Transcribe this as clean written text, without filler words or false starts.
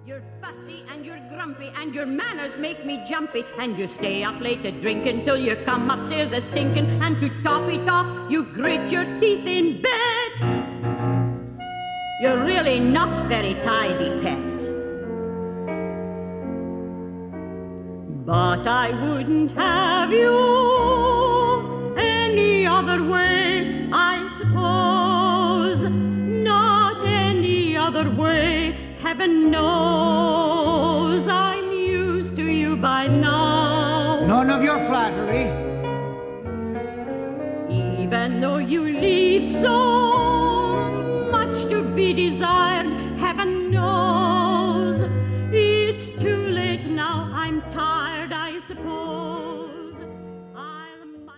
You're fussy and you're grumpy and your manners make me jumpy, and you stay up late to drink until you come upstairs a-stinking, and to top it off, you grit your teeth in bed. You're really not very tidy, pet. But I wouldn't have you any other way, I suppose. Not any other way. Heaven knows I'm used to you by now. None of your flattery. Even though you leave so much to be desired,